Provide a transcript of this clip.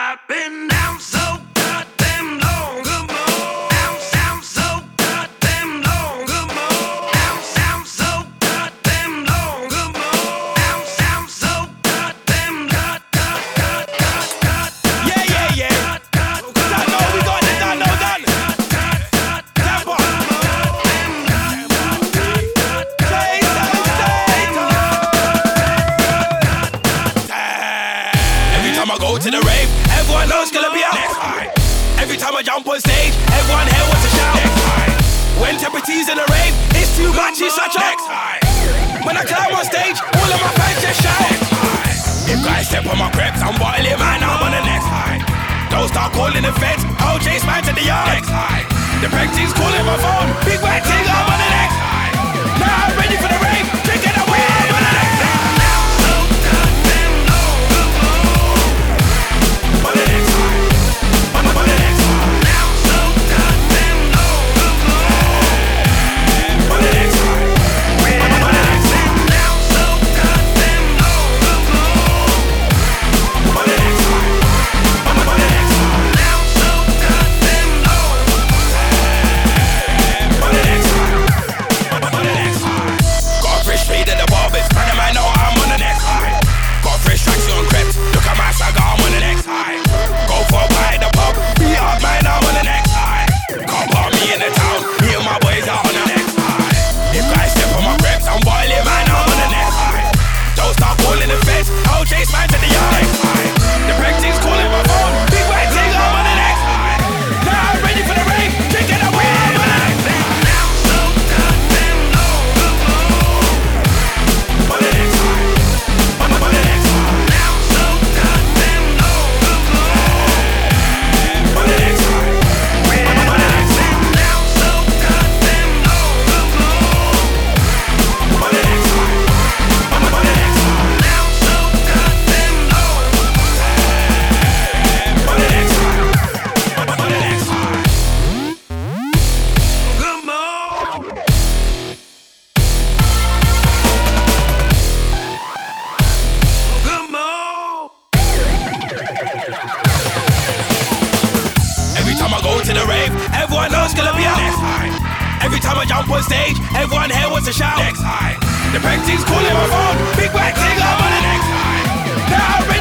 I've been down so goddamn long, come on. Down so goddamn long, come on. Down so goddamn long, come on. Down so goddamn god. Yeah. Don't know, we got it done, done. That one. Every time I go to the rave, everyone knows gonna be a next high. Every time I jump on stage, everyone here wants to shout next high. When Temper T's in the rave, it's too much, it's such a next high. When I climb on stage, all of my fans just shout next high. If guys step on my crepes, I'm boiling, man, I'm on the next high. Don't start calling the feds, I'll chase man to the yard next high. The prank team's calling my phone, big white thing, I'm on the next high. Now I'm ready for the rave, drinking away, I'm on the next high. Everyone knows gonna be a next high. Every time I jump on stage, everyone here wants to shout next high. The prank team's calling my phone, big white thing, I'm on the next high. Now I'm ready